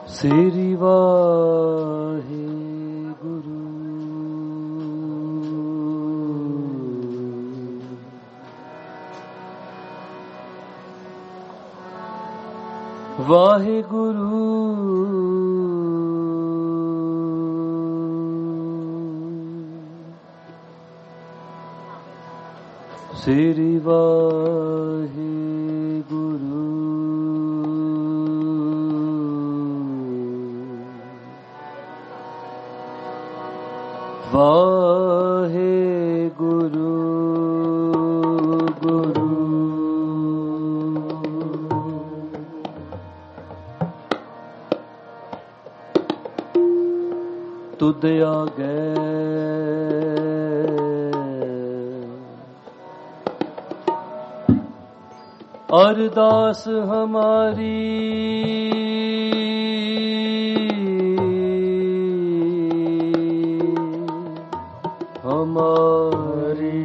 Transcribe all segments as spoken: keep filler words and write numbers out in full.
श्री वाहे गुरु वाहे गुरु श्री वाहे गुरु वाहे गुरु गुरु तुद आगे अरदास हमारी हमारी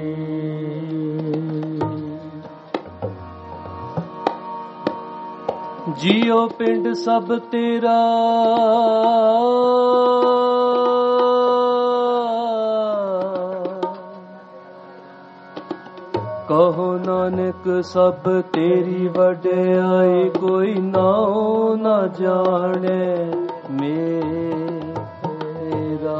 जियो पिंड सब तेरा कहो नानक सब तेरी वड्याई कोई नाओ न जाने मेरा।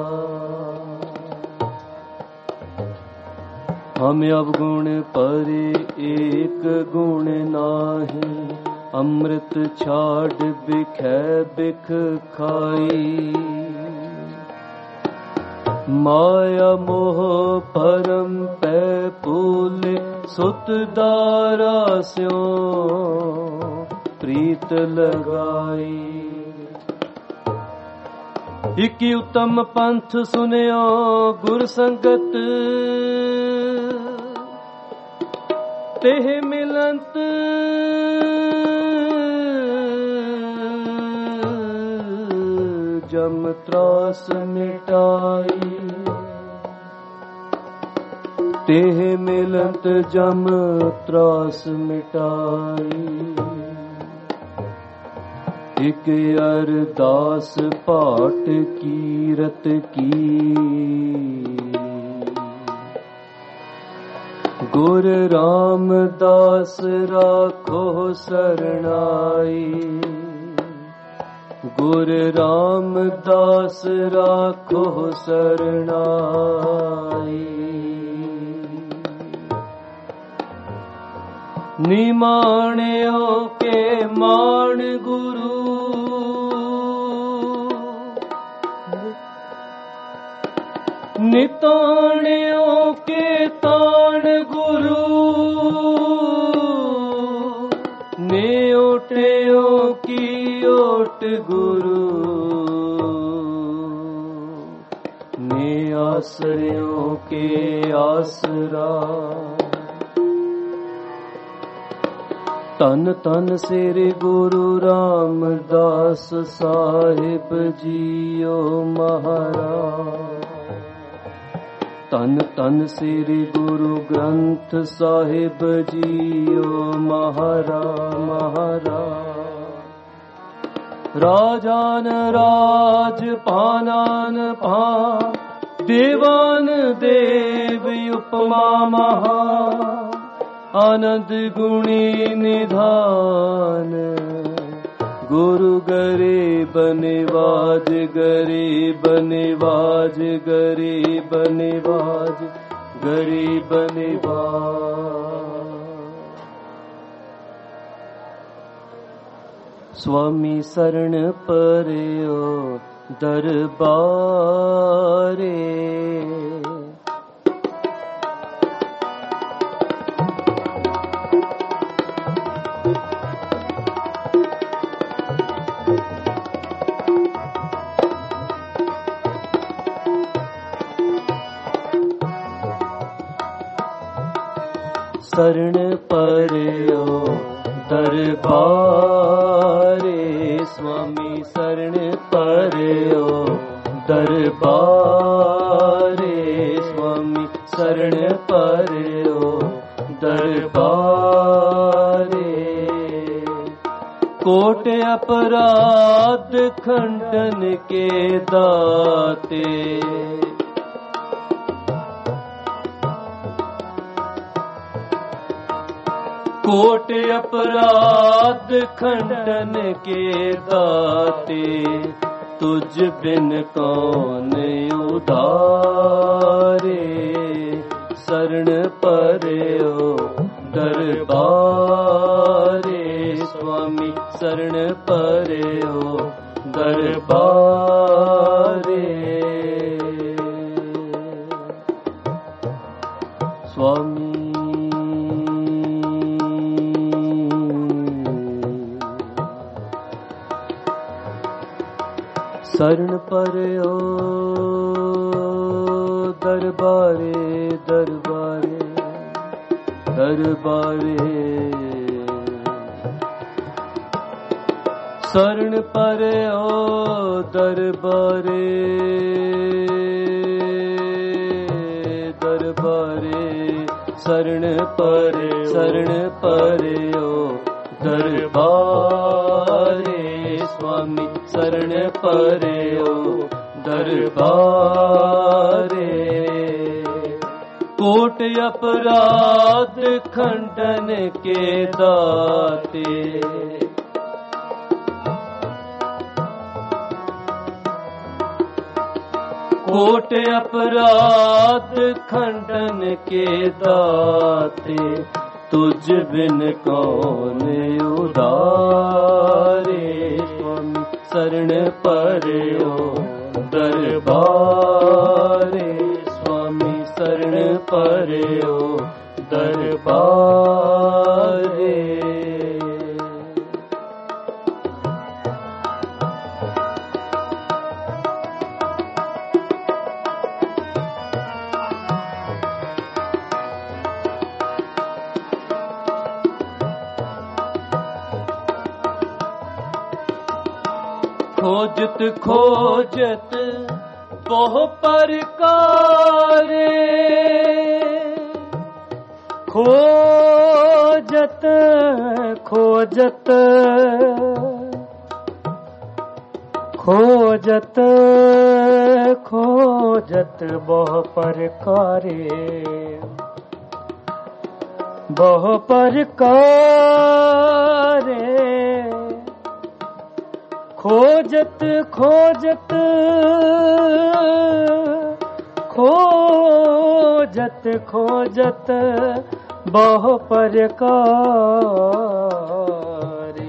हम अवगुण परे एक गुण नाही अमृत छाड़ बिखै बिख खाई। माया मोह परम पै पूले सुत दारा स्यों प्रीत लगाई। इकी उत्तम पंथ सुनियो गुर संगत तेह मिलंत जम त्रास मिटाई। तेह मिलंत जम त्रास मिटाई। एक अरदास पाठ कीरत की गुर रामदास राखो सरणाई। गुर रामदास राखो सरणाई। निमाण्यो के मान गुरु निताण्यो के ताण गुरु नेओट्यो की ओट गुरु ने आश्रयों के आसरा। तन तन सिर गुरु रामदास साहिब जियो महाराज। तन तन सिर गुरु ग्रंथ साहिब जियो महाराज महाराज। राजान राज पानान पान देवान देव उपमा महा। आनंद गुणी निधान गुरु गरे बनेवाज गरे बनेवाज गरे बनेवाज गरे बनेवाज। स्वामी शरण पर्यो दरबारे। शरण पर्यो दरबारे। स्वामी शरण पर्यो दरबारे। स्वामी शरण पर्यो दरबारे। कोट अपराध खंडन के दाते, कोट अपराध खंडन के दाते, तुझ बिन कौन उधारे, शरण पर्यो दरबारे, स्वामी शरण पर्यो दरबारे, स्वामी शरण पर्यो दरबारे, दरबारे, दरबारे, शरण पर्यो दरबारे, दरबारे, शरण परे, शरण पर्यो दरबारे, स्वामी शरण पर्यो दरबारे, कोट अपराध खंडन के दाते, कोट अपराध खंडन के दाते, तुझ बिन कौन उधारे, स्वामी शरण पर्यो दरबारे, स्वामी शरण पर्यो दरबारे, खोजत खोजत बहु प्रकारे, खोजत खोजत खोजत खोजत बहु प्रकारे, बहु प्रकारे, खोजत खोजत खोजत खोजत बहु प्रकारे,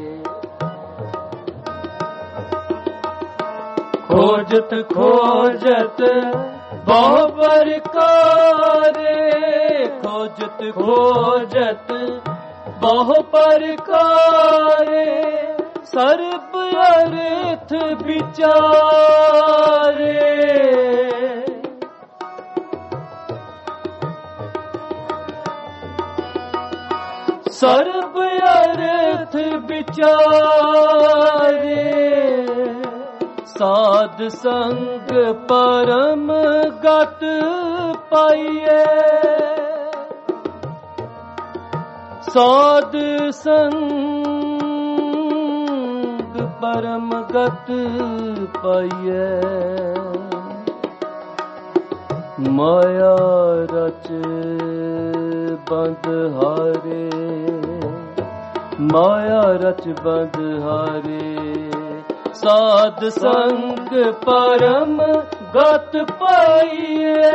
खोजत खोजत बहु प्रकारे, खोजत खोजत बहु प्रकारे, सर्ब अर्थ विचारे, सर्ब अर्थ विचारे, साध संग परम गत पाइए, साध संग परम गत पाइए, माया रच बंद हारे, माया रच बंद हारे, साध संग परम गत पाइए,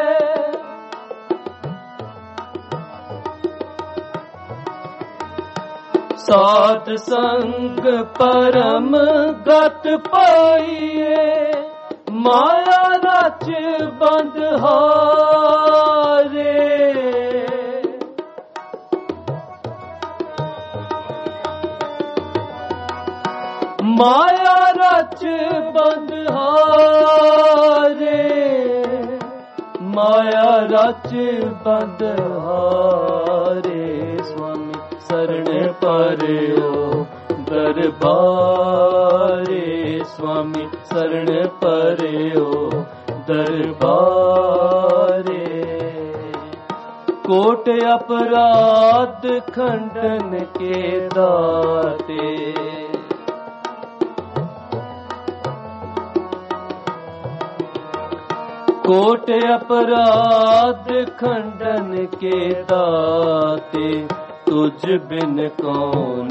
साध संग परम गत पाइए, माया रच बंद हारे, माया रच बंद हारे, माया रच बंद हारे, स्वामी शरण पर्यो दरबारे, स्वामी शरण पर्यो दरबारे, कोट अपराध खंडन के दाते, कोट अपराध खंडन के दाते, तुझ बिन कौन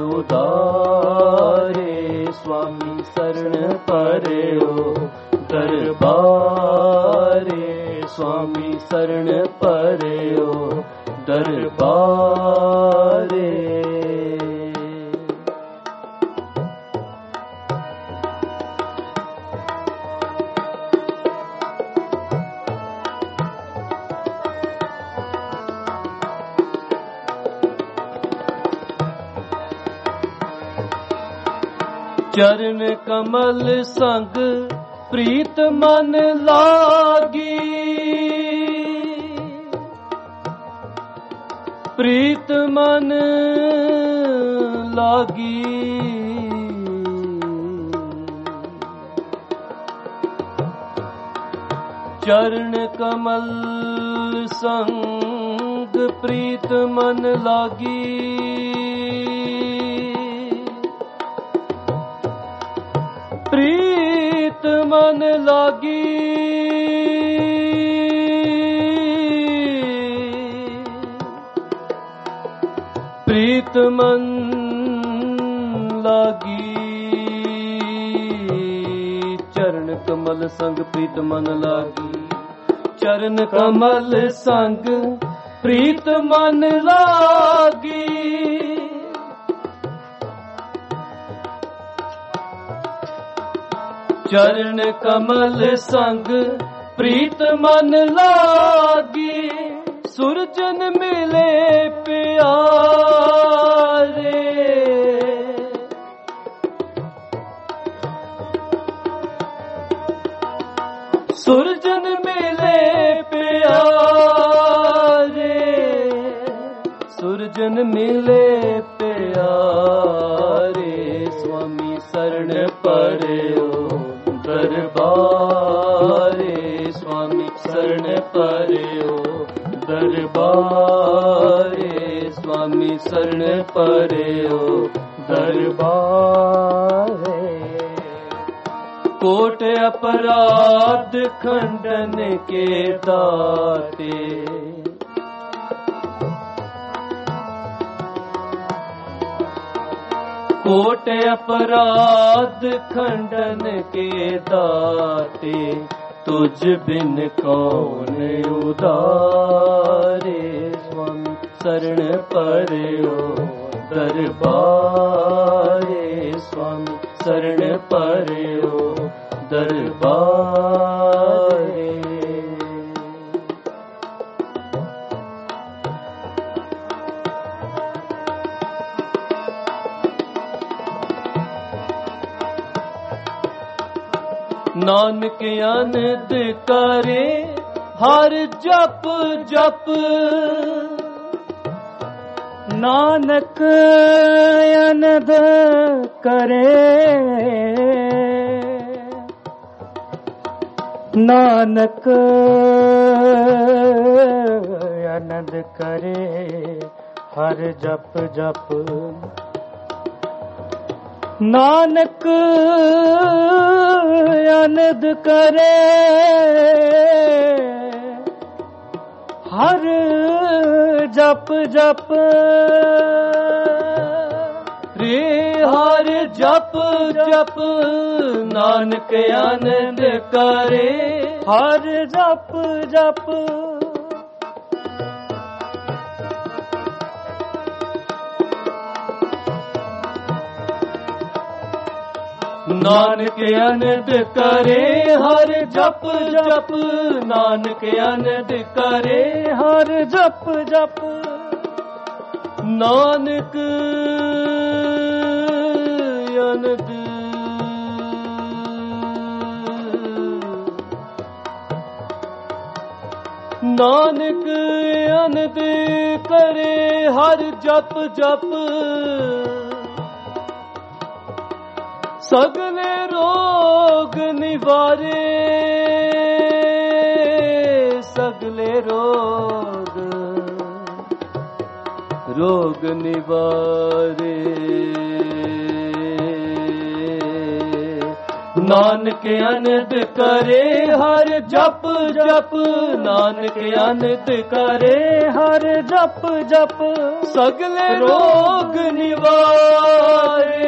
उदारे। स्वामी शरण परेओ दरबारे, स्वामी शरण परेओ दरबारे। चरण कमल संग प्रीत मन लागी, प्रीत मन लागी। चरण कमल संग प्रीत मन लागी, प्रीत मन लागी। प्रीत मन लागी। चरण कमल संग प्रीत मन लागी, चरण कमल संग प्रीत मन लागी। चरण कमल संग प्रीत मन लागी, सुरजन मिले प्यारे। सुरजन मिले प्यारे, सुरजन मिले प्यारे। स्वामी शरण परेओ दरबारे, स्वामी शरण परेओ दरबारे, स्वामी शरण परेओ दरबारे। कोट अपराध खंडन के दाते, कोट अपराध खंडन के दाते, तुझ बिन कौन उदारे। स्वामी शरण परेओ दरबारे, स्वामी शरण परेओ दरबारे। नानक अनद करे हर जप जप, नानक अनद करे, नानक अनद करे हर जप जप। नानक अनद करे हर जप जप। रे हर जप जप, नानक आनंद करे हर जप जप। नानक आनंद करे हर जप जप, नानक आनंद करे हर जप जप। नानक आनंद नानक आनंद करे हर जप जप। सगले रोग निवारे, सगले रोग रोग निवारे। ਨਾਨਕ ਅਨੰਦ ਕਰੇ ਹਰ ਜਪ ਜਪ, ਨਾਨਕ ਅਨੰਦ ਕਰੇ ਹਰ ਜਪ ਜਪ, ਸਗਲੇ ਰੋਗ ਨਿਵਾਰੇ,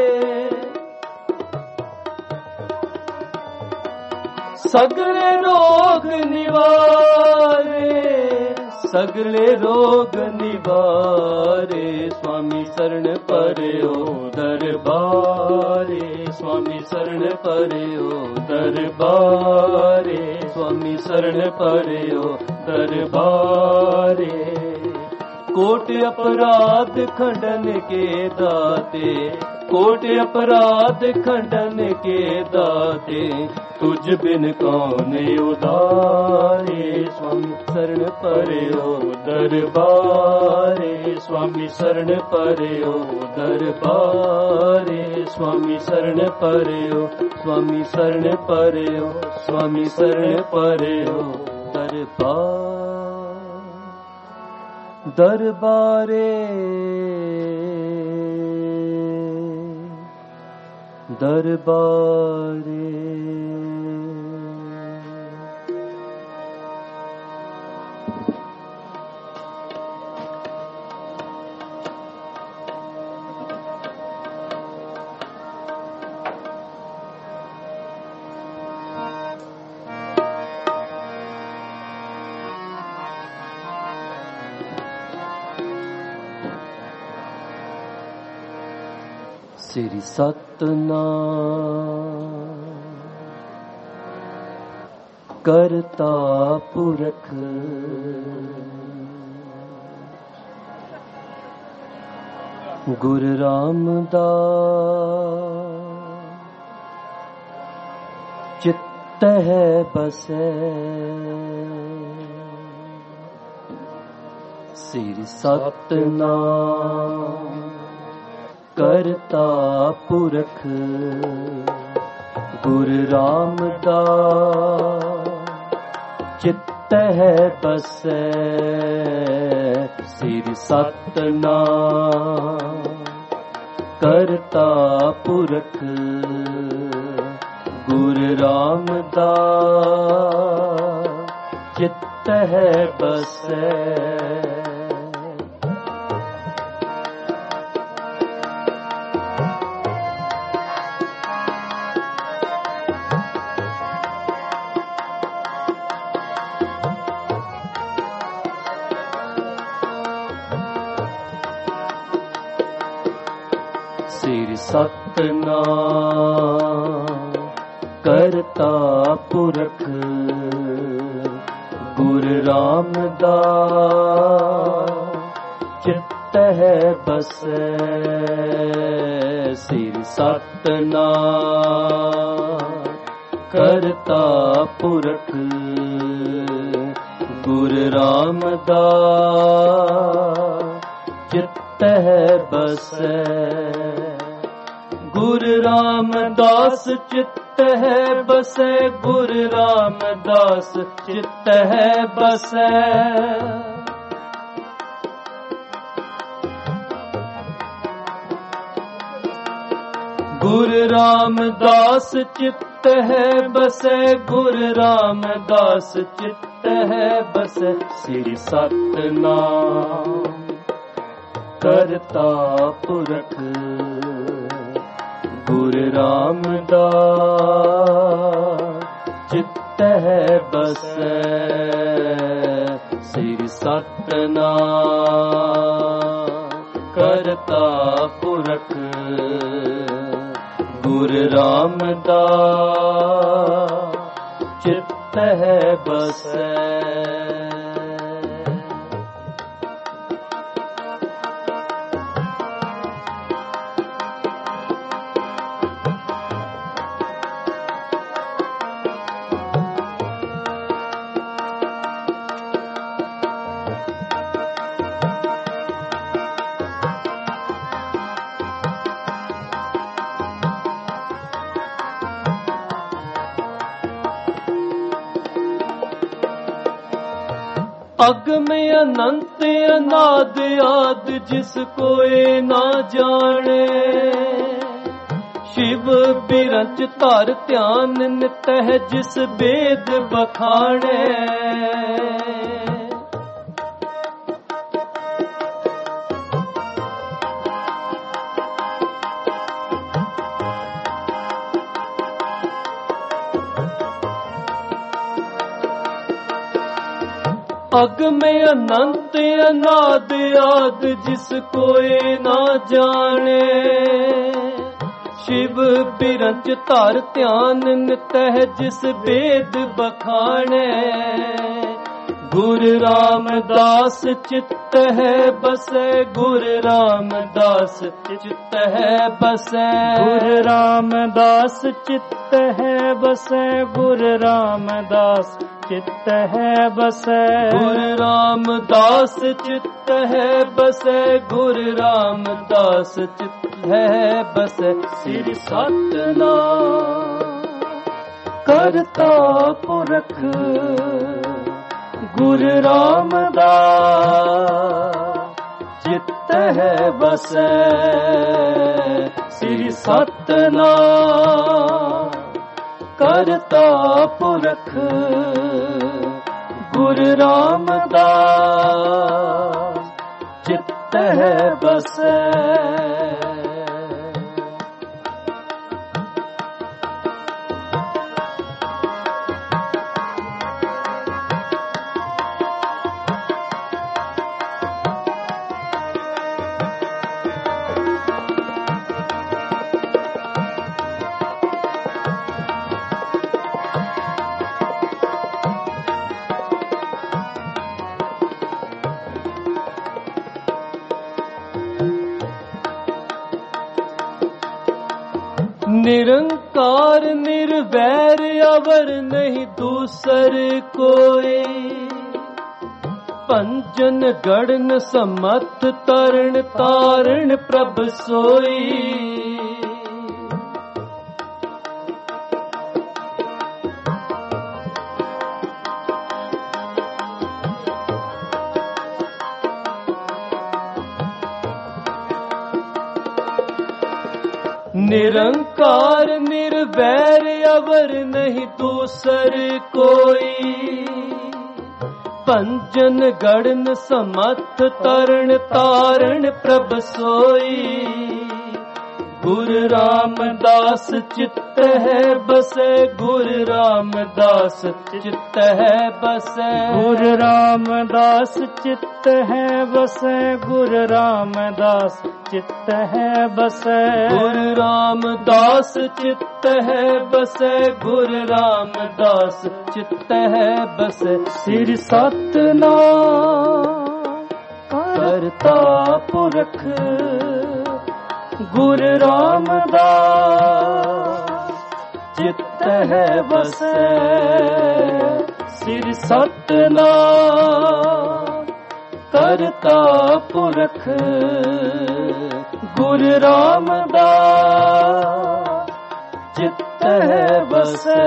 ਸਗਲੇ ਰੋਗ ਨਿਵਾਰੇ, ਸਗਲੇ ਰੋਗ ਨਿਵਾਰੇ। स्वामी शरण परेओ दरबारे, स्वामी शरण परेओ दरबारे, स्वामी शरण परेओ दरबारे। कोट अपराध खंडन के दाते, कोट अपराध खंडन के दाते, तुझ बिन कौन उदारे। स्वामी शरण परेओ दरबारे, स्वामी शरण परेओ दरबारे, स्वामी शरण परेओ, स्वामी शरण परेओ, स्वामी शरण परेओ दरबार दरबारे दरबारे। श्री सतनाम करता पुरख, गुरु रामदास चित्त है बसे। श्री सतनाम करता पुरख, गुरु रामदास चित्त है बसै। सिर सतनाम करता पुरख, गुरु रामदास चित्त है बसै। सिर सतनाम करता पुरख, गुरु रामदास चित्त है बसै। सिर सतनाम करता पुरख, गुरु रामदास चित्त है बसै। गुरु रामदास चित्त है बसै, गुरु रामदास चित्त है बसै। गुरु रामदास चित्त है बसै, गुरु रामदास चित्त है बसै। श्री सतनाम करता पुरख, गुरु रामदास चित्त है बसै। श्री सतनाम करता पुरख, गुरु रामदास चित्त है बसै। अगम अनंत अनाद आद जिस कोई ना जाने, शिव बिरंच तार ध्यान नित है जिस वेद बखाने। अग में अनंत अनाद आद जिस कोई ना जाने। शिव बिरंच तार ध्यान नित है जिस वेद बखाने। गुरु रामदास चित्त है बसे गुरु रामदास चित्त है बसे। गुरु रामदास चित्त है बसे गुरु रामदास चित्त है बसे। गुरु रामदास चित्त है बसे गुरु रामदास चित्त है बसे। श्री सतनाम करता पुरख गुरु रामदास चित्त है बसे। श्री सतनाम करता पुरख गुरु रामदास चित्त है बसे। निरंकार निर्वैर अवर नहीं दूसर कोई। पंजन गढ़न समर्थ तरण तारण प्रभ सोई। निरंकार निर्वैर अवर नहीं दूसर कोई। पंजन गढ़न समर्थ तरण तारण प्रभ सोई। गुरु रामदास चित्त है बसे गुरु रामदास चित्त है बसे। गुरु रामदास चित्त है बसे गुरु रामदास चित्त है बसे। गुरु रामदास चित्त है बसे गुरु रामदास चित्त है बसे। श्री सतनाम करता पुरख गुरु रामदास चित्त है बसे। श्री सतनाम करता पुरख गुरु रामदास चित्त है बसे।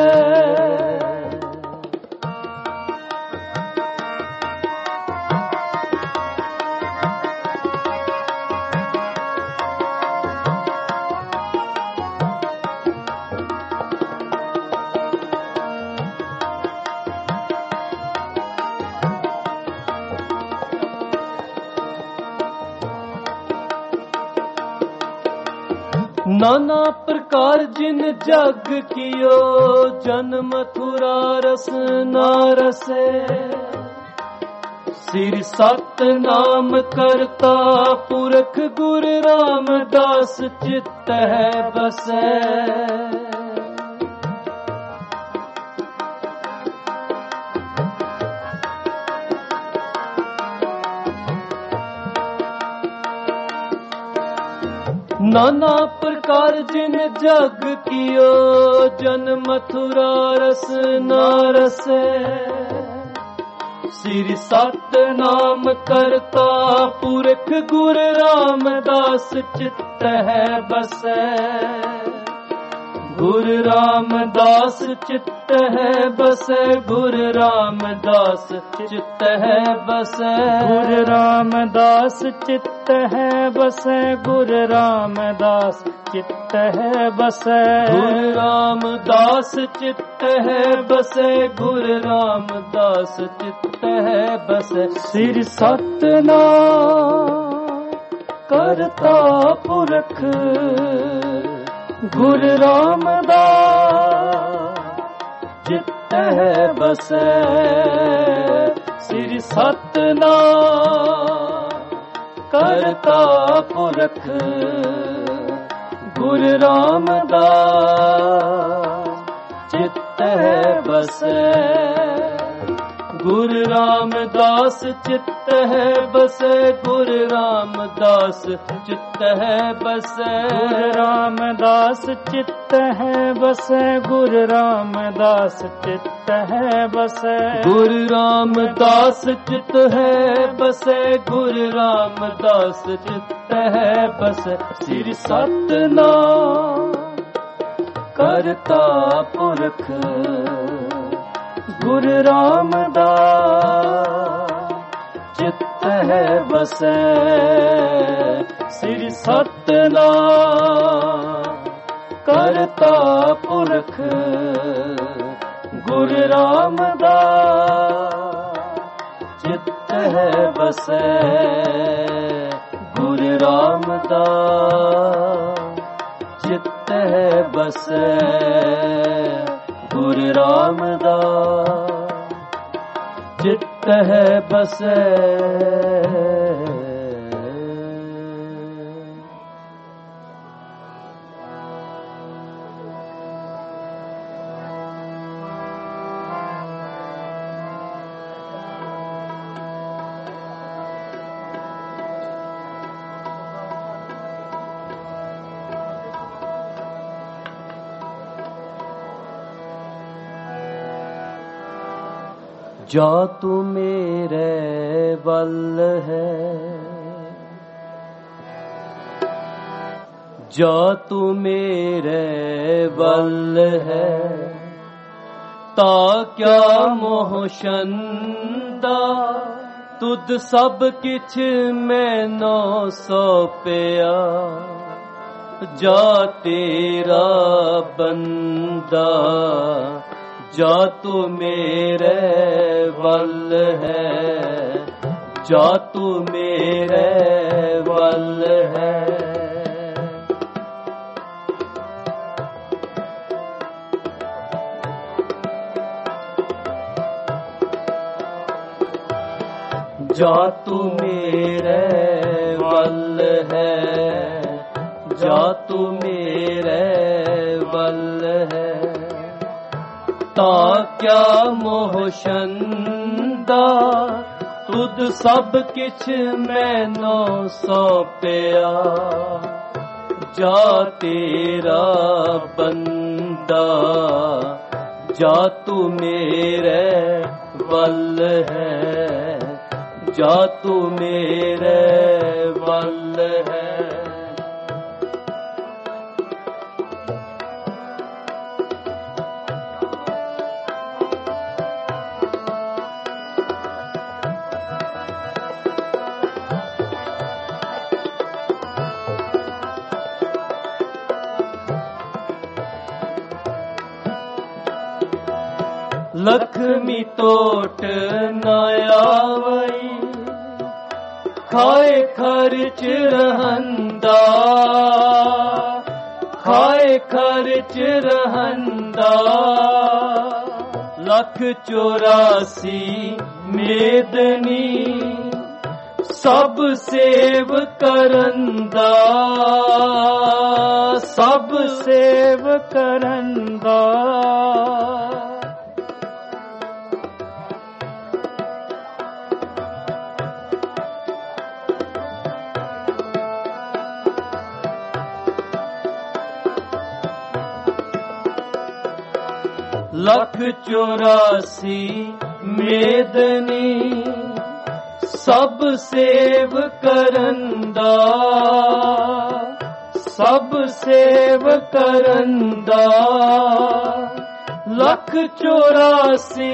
नाना प्रकार जिन जग कियो जन मथुरा रस नारसे। श्री सतनाम करता पुरख गुरु रामदास चित्त है बसे। नाना प्रकार जिन जग कियो जन मथुरा रस नारसे। श्री सतनाम करता पुरख गुरु रामदास चित्त है बसे। गुरु रामदास चित्त है बसे गुरु रामदास चित्त है बसे। गुरु रामदास चित्त चित्त है बसै गुर रामदास चित्त है बसै गुर रामदास चित्त है बसै गुर रामदास चित्त है बसै सिर सतनाम करता पुरख गुर रामदास चित्त है बसै सिर सतनाम करता पुरख गुर रामदास चित्त है बसै गुर रामदास चित्त है बसै गुर रामदास चित्त है बसै गुर रामदास चित्त है बसै गुर रामदास चित्त है बसै गुर रामदास चित्त है बसै गुर रामदास चित्त है बसै सिर सतनाम करता पुरख गुर रामदास चित्त है बसै सिर सतनाम करता पुरख गुर रामदास चित्त है बसै गुर रामदास चित्त है बसै गुर रामदास चित्त है बसै जा तू मेरे बल है जा तू मेरे बल है ता क्या मोहशंदा तुद सब किछ मैनो सौंपिया जा तेरा बंदा जा तू मेरे वल है जा तू मेरे वल है जा तू मेरे वल है जा तू मेरे वल है ता क्या मोहशंदा तुद सब किछ मैनो सौंपिया जा तेरा बंदा जा तू मेरे वल है जा तू मेरे वल है लक्ष्मी टोट न आवई खाए खर्च रहंदा खाए खर्च रहंदा लख चौरासी मेदनी सब सेव करंदा सब सेव करंदा लख चौरासी मेदनी सब सेव करंदा सब सेव करंदा लख चौरासी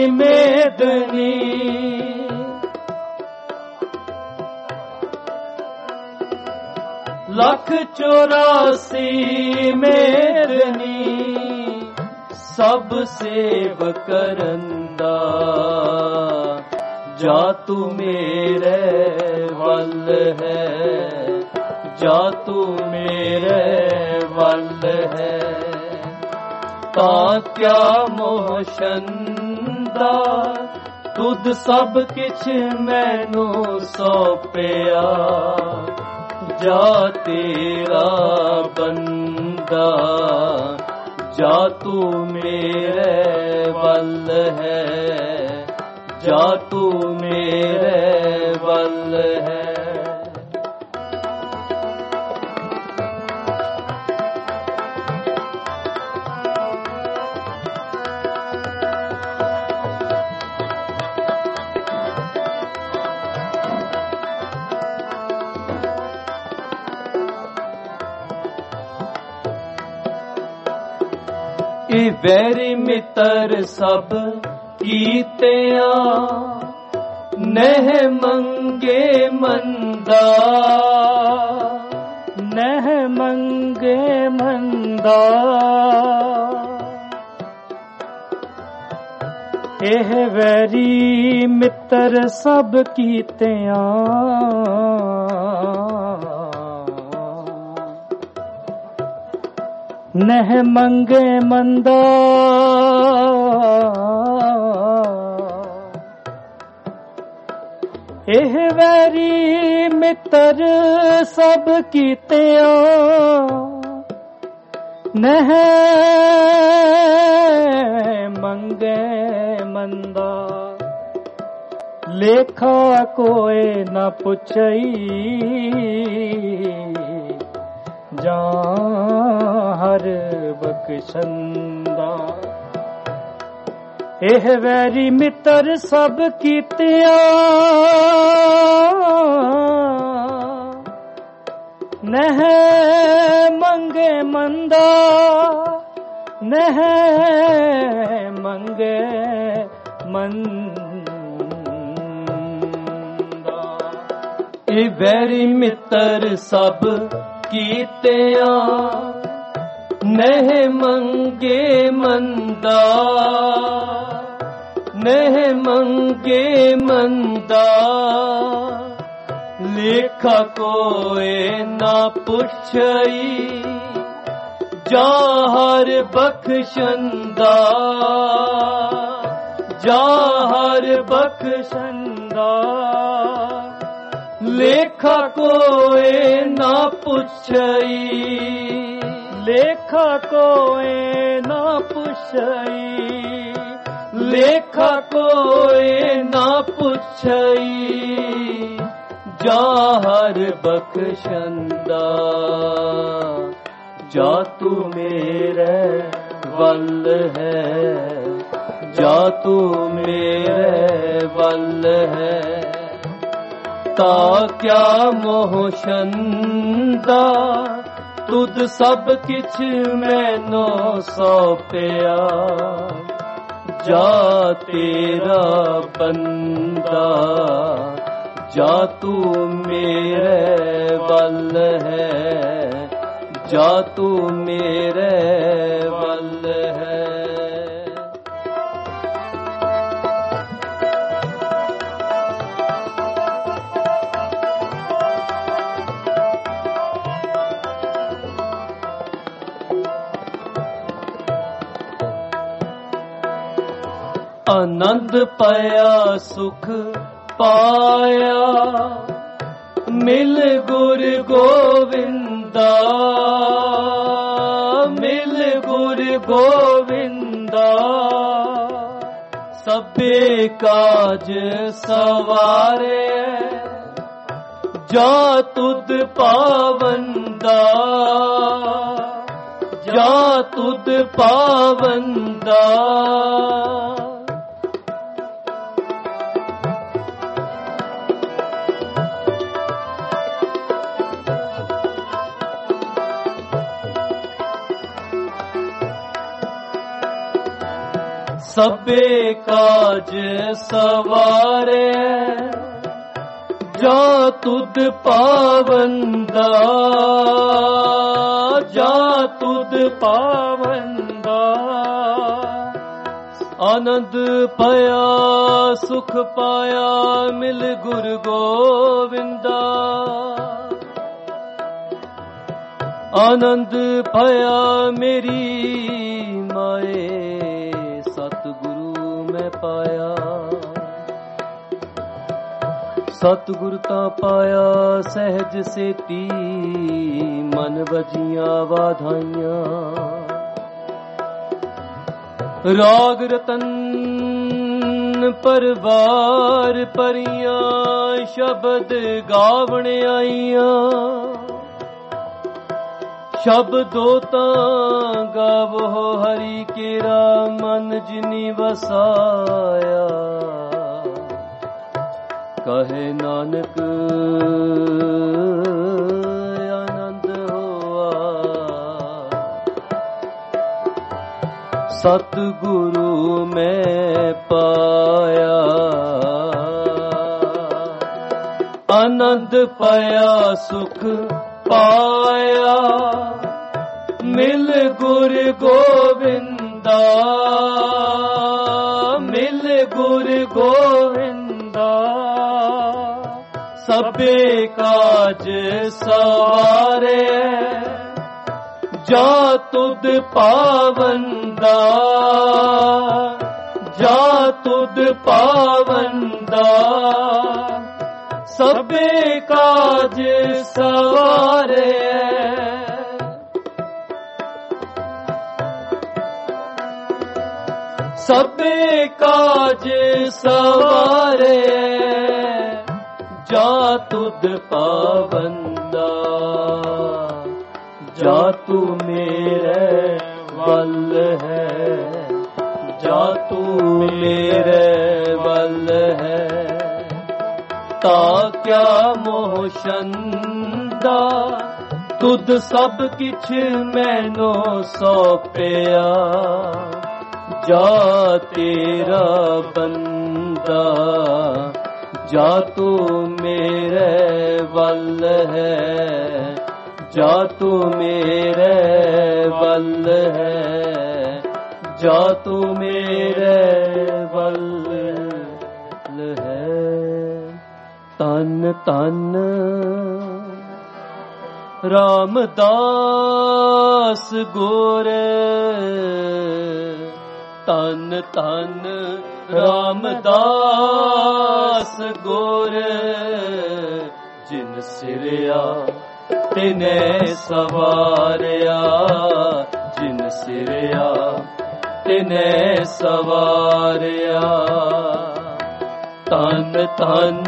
मेदनी लख चौरासी मेरनी सब सेव करंदा जा तू मेरे वल है जा तू मेरे वल है तां क्या मोहशंदा तुद सब किछ मैनू सौंपिया जा तेरा बंदा जा तू मेरे वल है जा तू मेरे वल है। ए वैरी मित्र सब कीतियां नह मंगे मंदा नह मंगे मंदा एह वैरी मित्र सब कीतियां नह मंगे मंदा एह वैरी मित्र सब कीतियां नह मंगे मंदा लेखा कोई न पुछई जा हर बख्शंदा एह वैरी मित्र सब कीतियां नह मंगे मंदा नह मंगे मंदा ए वैरी मित्र सब कीतियां नह मंगे मंदा नह मंगे मंदा लेखा कोई ना पुछई जा हर बख्शंदा जा हर बख्शंदा लेखा कोई ना पुछई लेखा कोई ना पुछई लेखा कोई ना पुछई जा हर बख्शंदा जा तू मेरे वल है जा तू मेरे वल है ता क्या मोहशंदा तुद सब किछ मैनू सौंपिया जा तेरा बंदा जा तू मेरे वल है जा तू मेरे वल है। आनंद पाया सुख पाया मिल गुर गोविंदा मिल गुर गोविंदा सबे काज सवारे जा तुद पावंदा जा तुद पावंदा सबे काज सवारे जा तुद पावंदा, जा तुद पावंदा। आनंद पाया सुख पाया मिल गुरु गोविंदा। आनंद पाया मेरी माए सतगुरु मैं पाया। सतगुरु ता पाया सहज सेती मन बजियां वाधाइयां। राग रतन परवार परियां शब्द गावण आईयां। शब्दो तां गावो हरि केरा मन जिनी वसाया। कहे नानक आनंद होआ। सतगुरु मैं पाया। आनंद पाया सुख पाया मिल गुर गोविंदा। मिल गुर गोविंदा। सबे काज सवारे जा तुद पावंदा। जा तुद पावंदा। सबे काज सवारे सबे काज सवारे जा तुद पावंदा। जा तू मेरे वल है। जा तू मेरे वल है। ता क्या मोह छंदा तुद सब किछ मैनो सौंपिया। जा तेरा बंदा जा तू मेरे वल है। जा तू मेरे वल है। जा तू मेरे वल है। तन तन रामदास गोरे। तन तन रामदास गोरे। जिन सिरया तिने सवारिया। जिन सिरया तिने सवारिया। तन तन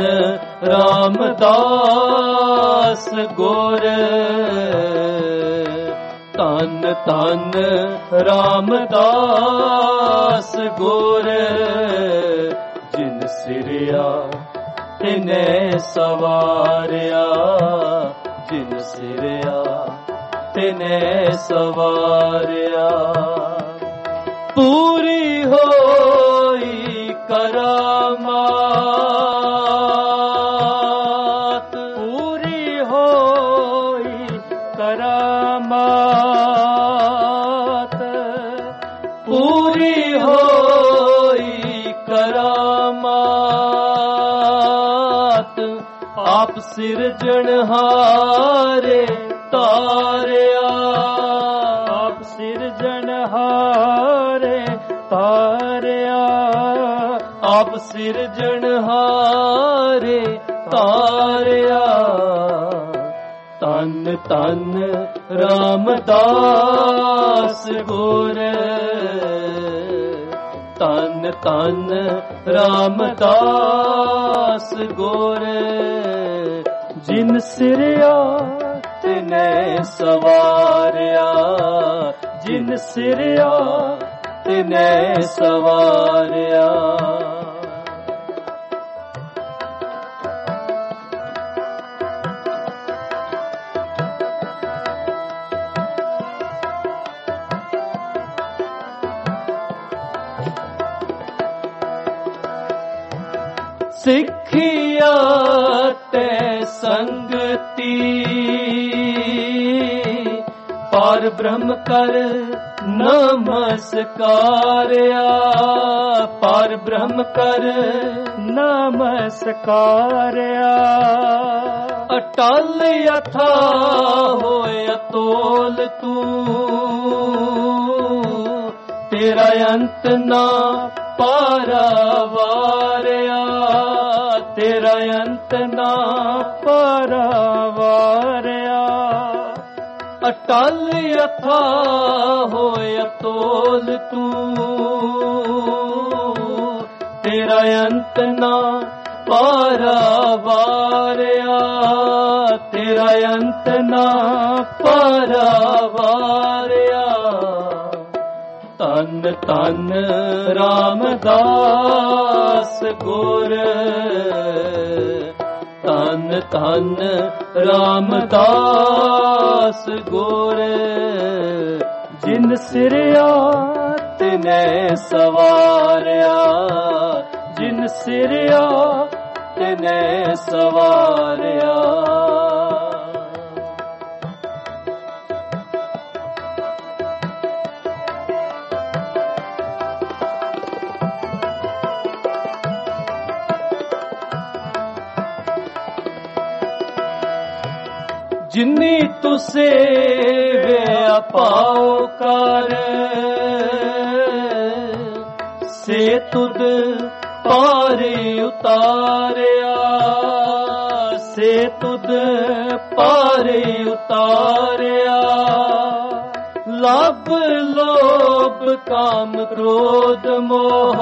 रामदास गोरे। तन तन रामदास गोरे। जिन सिरया तिने सवारिया। जिन सिरया तिने सवारिया। पूरी होई करामात। पूरी होई करामात। पूरी होई करामात। आप सिरजनहारे तारिया। आप सिरजनहारे तारिया। आप सिरजनहारे तारिया। तन तन रामदास गोरे। तन तन रामदास गोरे। जिन सिरया तिने सवारिया। जिन सिरया तिने सवारिया। सिखिया ते ਮੂਰਤੀ ਪਾਰ ਬ੍ਰਹਮ ਕਰ ਨਮਸਕਾਰਿਆ ਪਾਰ ਬ੍ਰਹਮ ਕਰ ਨਮਸਕਾਰਿਆ ਅਟਲ ਅਥਾ ਹੋਏ ਅਤੋਲ ਤੂੰ ਤੇਰਾ ਅੰਤ ਨਾ ਪਾਰਾਵਾਰਿਆ ਤੇਰਾ ਅੰਤ ਨਾ ਪਾਰਾਵਾਰਿਆ ਅਟਲ ਅਥਾ ਹੋਏ ਅਤੋਲ ਤੂੰ ਤੇਰਾ ਅੰਤ ਨਾ ਪਾਰਾਵਾਰਿਆ ਤੇਰਾ ਅੰਤ ਨਾ ਪਾਰਾਵਾਰਿਆ ਧੰਨ ਧੰਨ ਰਾਮਦਾਸ ਗੁਰ ਧੰਨ ਧੰਨ ਰਾਮਦਾਸ ਗੁਰ ਜਿਨ ਸਿਰਿਆ ਤਿਨੇ ਸਵਾਰਿਆ ਜਿਨ ਸਿਰਿਆ ਤਿਨੇ ਸਵਾਰਿਆ ਜਿਨੀ ਤੁਸੇ ਵੇ ਪਾਉ ਕਰ ਸੇ ਤੁਧ ਪਾਰੇ ਉਤਾਰਿਆ ਸੇ ਤੁਧ ਪਾਰੇ ਉਤਾਰਿਆ ਲੱਭ ਲੋਭ ਕਾਮ ਕ੍ਰੋਧ ਮੋਹ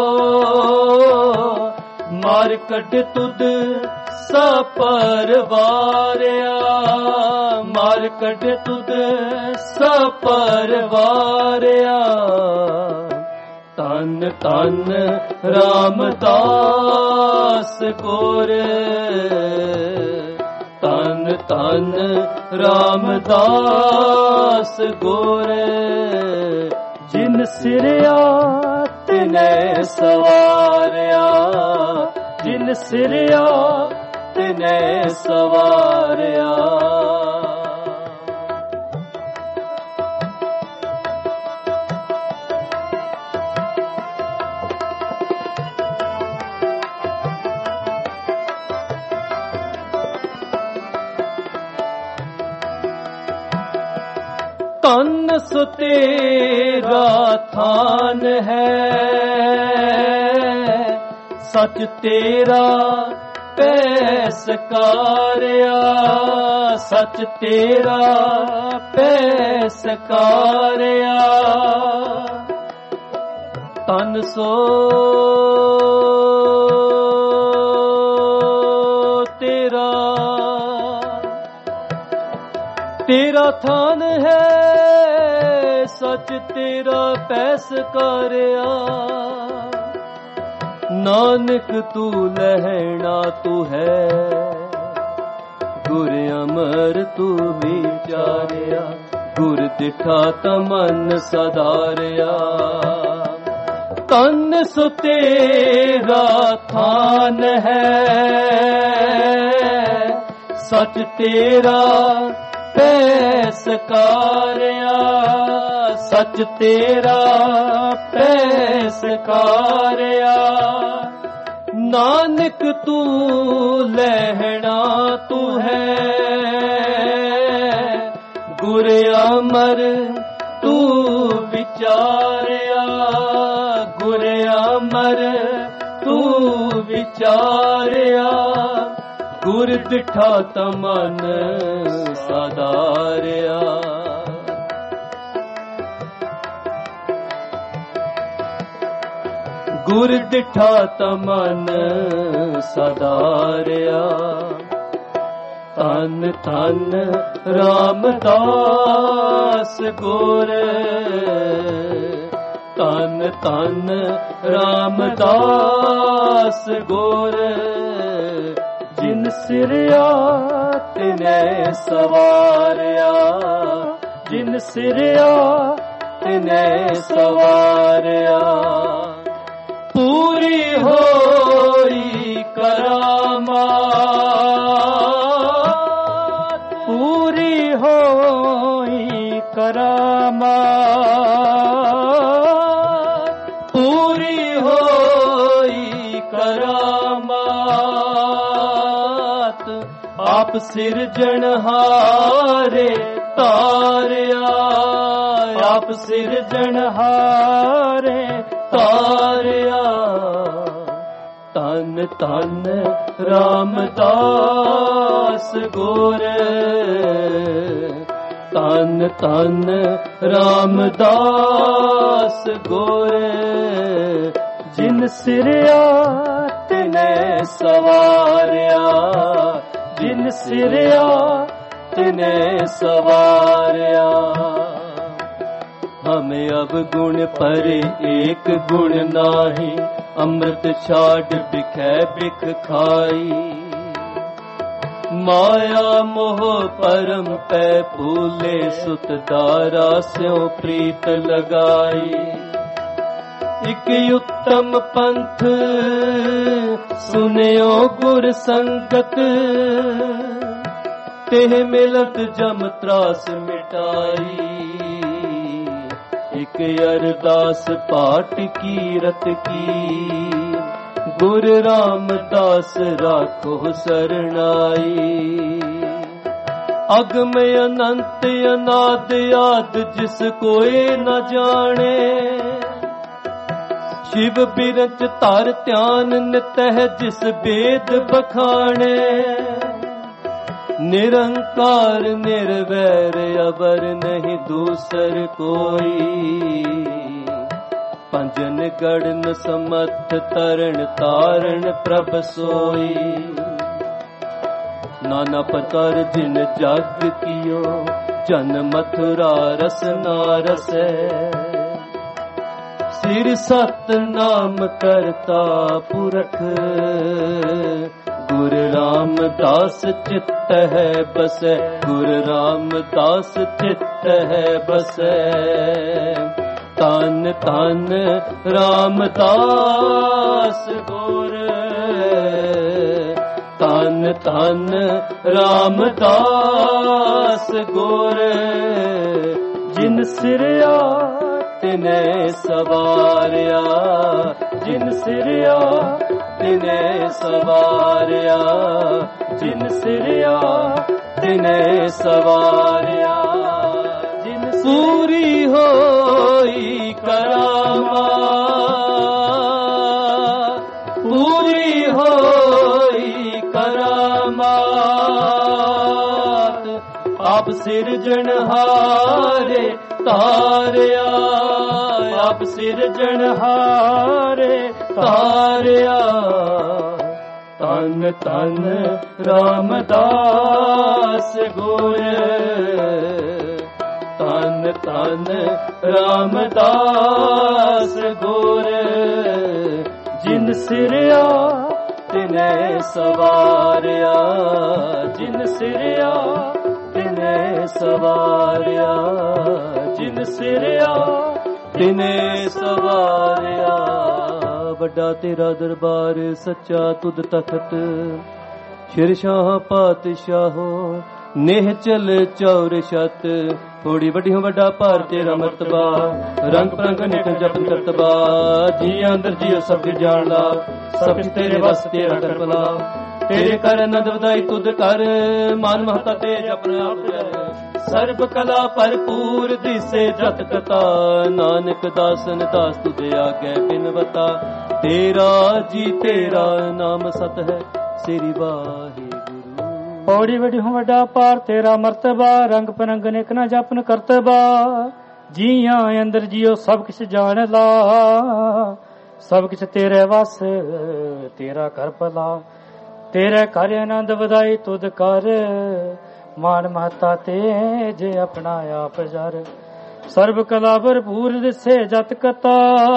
ਮਾਰ ਕੱਢ ਤੁਧ ਸਪਰਵਾਰਿਆ ਮਾਰ ਕੱਢ ਤੁਧ ਸਪਰਵਾਰਿਆ ਧੰਨ ਧੰਨ ਰਾਮਦਾਸ ਗੁਰ ਧੰਨ ਧੰਨ ਰਾਮਦਾਸ ਗੁਰ ਜਿਨ ਸਿਰਿਆ ਤਿਨੇ ਸਵਾਰਿਆ ਜਿਨ ਸਿਰਿਆ ਤਿਨੇ ਸਵਾਰਿਆ ਧੰਨ ਸੋ ਤੇਰਾ ਥਾਨ ਹੈ ਸੱਚ ਤੇਰਾ ਪੈਸਕਾਰਿਆ ਸੱਚ ਤੇਰਾ ਪੈਸਕਾਰਿਆ ਤਨ ਸੋ ਤੇਰਾ ਤੇਰਾ ਥਾਨ ਹੈ ਸੱਚ ਤੇਰਾ ਪੈਸਕਾਰਿਆ ਨਾਨਕ ਤੂੰ ਲਹਿਣਾ ਤੂੰ ਹੈ ਗੁਰ ਅਮਰ ਤੂੰ ਵਿਚਾਰਿਆ ਗੁਰ ਦਿਠਾ ਤਮਨ ਸਦਾਰਿਆ ਤਨ ਸੋ ਤੇਰਾ ਥਾਨ ਹੈ ਸੱਚ ਤੇਰਾ ਪੈਸਕਾਰਿਆ ਸੱਚ ਤੇਰਾ ਪੈਸਕਾਰਿਆ ਨਾਨਕ ਤੂੰ ਲਹਿਣਾ ਤੂੰ ਹੈ ਗੁਰ ਅਮਰ ਤੂੰ ਵਿਚਾਰਿਆ ਗੁਰ ਅਮਰ ਤੂੰ ਵਿਚਾਰਿਆ ਗੁਰ ਦਿਠਾ ਤਮਨ ਸਦਾਰਿਆ ਗੁਰ ਦਿਠਾ ਤਮਨ ਸਦਾਰਿਆ ਧੰਨ ਧੰਨ ਰਾਮਦਾਸ ਗੁਰ ਧੰਨ ਧੰਨ ਰਾਮਦਾਸ ਗੁਰ ਜਿਨ ਸਿਰਿਆ ਤਿਨੇ ਸਵਾਰਿਆ ਜਿਨ ਸਿਰਿਆ ਤਿਨੇ ਸਵਾਰਿਆ ਪੂਰੀ ਹੋਈ ਕਰਾਮਾਤ ਆਪ ਸਿਰਜਣਹਾਰੇ ਤਾਰਿਆ, ਆਪ ਸਿਰਜਣਹਾਰੇ ਤਾਰਿਆ। ਧੰਨ ਧੰਨ ਰਾਮਦਾਸ ਗੁਰ, ਧੰਨ ਧੰਨ ਰਾਮਦਾਸ ਗੁਰ। ਜਿਨ ਸਿਰਿਆ ਤਿਨੇ ਸਵਾਰਿਆ, ਜਿਨ ਸਿਰਿਆ तिने सवारिया। हमें अब गुण पर एक गुण नाही, अमृत छाड़ बिखै बिख खाई। माया मोह परम पै भूले, सुत दारा स्यों प्रीत लगाई। इक उत्तम पंथ सुनियो गुर संगत, तेह मिलत जम त्रास मिटाई। एक अरदास पाठ कीरत की, गुर रामदास राखो सरनाई। अगम अनंत अनाद आद जिस कोई न जाने, शिव बिरच धर ध्यान नितह जिस वेद बखाने। निरंकार निर्वैर अबर नहीं दूसर कोई, पंजन गढ़न समर्थ तरण तारण प्रभ सोई। नाना प्रकार जिन जग कियो, जन मथुरा रस ना रसै। सिर सत नाम करता पुरख, गुर रामदास चित्त है बसै। गुर रामदास चित्त है बसै। तन तन रामदास गुर, तन तन रामदास गुर। जिन सिरिया तिने सवारिया, जिन सिरिया तिने सवारिया, जिन सिरिया तिने सवारिया। जिन पूरी होई करामात, पूरी होई करामात। आप सिरजनहारे तारिया, आप सिरजनहारे तारिया। तन तन रामदास गुर, तन तन रामदास गुर। जिन सिरिया तिने सवारिया, जिन सिरिया तिने सवारिया, जिन सिरिया तिने सवारिया। वड्डा तेरा दरबार सच्चा तुद तखत, शिरशाह पातशाहो नेह चल चौर छत। थोड़ी वड्डी वड्डा भार तेरा मर्तबा, रंग परंग निक जपन करतबा। जी अंदर जियो सब जान ला, सब कुछ तेरे बस तेरा कर भला। तेरे कर नंद वधाई तुद कर, मान महता ते जपन आप जय। सर्ब कला भरपूर दिसे जत कथा, नानक दासन दास तुझे आगे बिनवता। तेरा जी तेरा नाम सत है, श्री वाहिगुरु। पौड़ी वडी हूँ वड्डा पार तेरा मर्तबा, रंग परंग निक न जपन करतबा। जिया अंदर जियो सब किछ जान ला, सब किछ तेरे वस तेरा कर भला। तेरे कर आनंद वधाई तुद कर, मान महता तेज अपना आप जर। सर्व कला भरपूर दिसे जत कथा,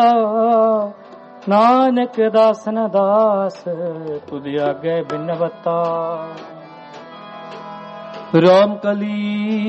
नानक दासन दास तुद आगे बिनवता। रामकली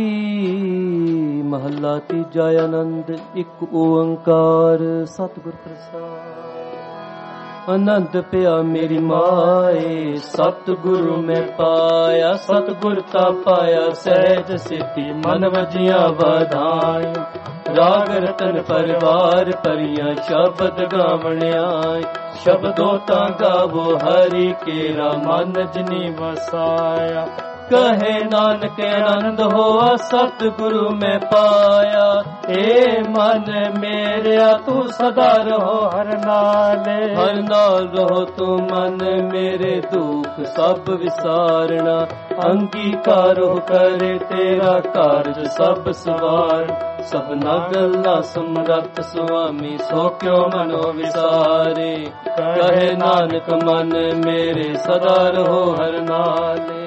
महला तीजा आनंद, एक ओंकार सतगुर प्रसाद। आनंद पिया मेरी माए, सतगुरु में पाया। सतगुर ता पाया सहज सिद्धि, मन वजिया बधाई। राग रतन परिवार परिया, शब्द गावण आए। शब्दों ता गावो हरि केरा, मन जनी वसाया। कहे नानक आनंद होआ सतगुरु में पाया। ए मन मेरा तू सदा रहो हर नाले, हर नाल रहो तू मन मेरे, दुख सब विसारना। अंगीकारो करे तेरा कारज सब सवार, सबना गल्ला समरथ सुआमी सो क्यों मनो विसारे। कहे नानक मन मेरे सदा रहो हर नाले।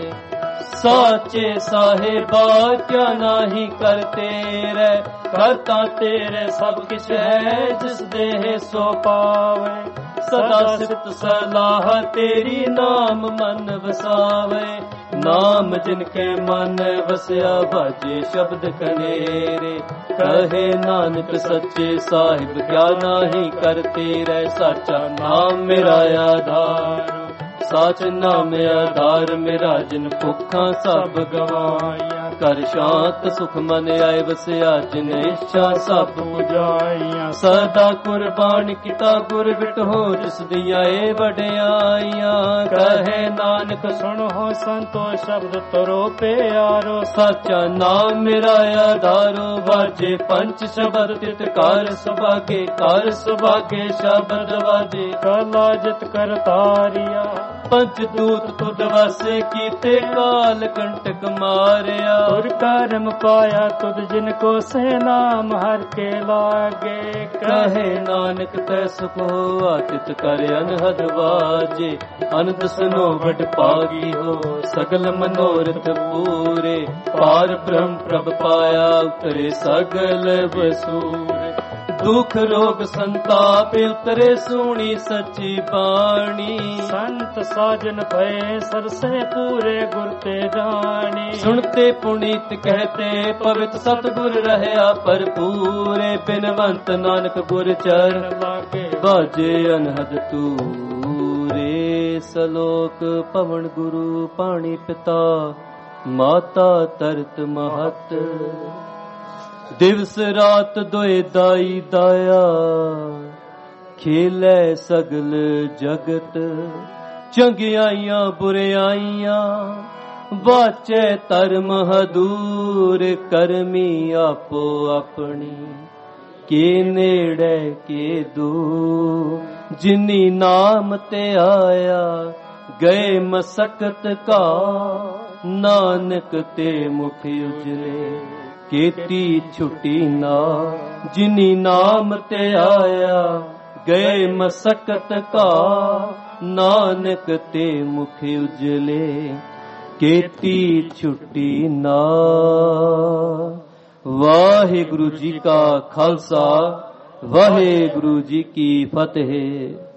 साचे साहेबा क्या नाही कर तेरे, करता तेरे सब किछ है जिस देह सो पावे। सदा सित सलाह तेरी नाम मन वसावे, नाम जिनके मन वसया बाजे शब्द कनेरे। कहे नानक सच्चे साहिब क्या नाही कर तेरे, साचा नाम मेरा आधार, साच नाम आधार मेरा। जिन भुखा सब गवाइया, कर शांत सुख मन आए वसया। जिन इच्छा सब पुजाइया, सदा कुर्बान किता गुर बिटहो जिस दिया ए वड्याइया। कहे नानक सुन हो संतो शब्द तरो प्यारो, साचा नाम मेरा आधारो। वाजे पंच शब्द तित कार सुभागे, कार सुभागे शब्द वाजे। कला जित कर तारिया, पंच दूत तुद वासे कीते, काल कंटक मारिया। तुर कर्म पाया तुद जिनको से नाम हर के लागे। कहे नानक तै सुख हो तित कर अनहद बाजे। अनंत सुनो बड़ पागी हो सगल मनोरथ पूरे, पार ब्रह्म प्रभ पाया उतरे सगल वसूरे। दुख रोग संताप उतरे सुनी सच्ची बाणी, संत साजन भय सरसे पूरे गुर ते जानी। सुनते पुनीत कहते पवित्र सतगुर रहया भरपूरे। बिनवंत नानक गुर चरण लागे, बाजे अनहद तूरे। सलोक पवन गुरु पाणी पिता, माता तरत महत। दिवस रात दोए दाई दाया, खेलै सगल जगत। चंगियाइयां बुरियाइयां, बाचे धर्म हदूर। करमी आपो अपनी, के नेड़े के दूर। जिनी नाम ते आया, गए मसकत का। नानक ते मुख उजले, केती छुटी ना। जिनी नाम ते आया, गए मसकत का। नानक ते मुख उजले, केती छुटी ना। वाहिगुरु जी का खालसा, वाहिगुरु जी की फतेह।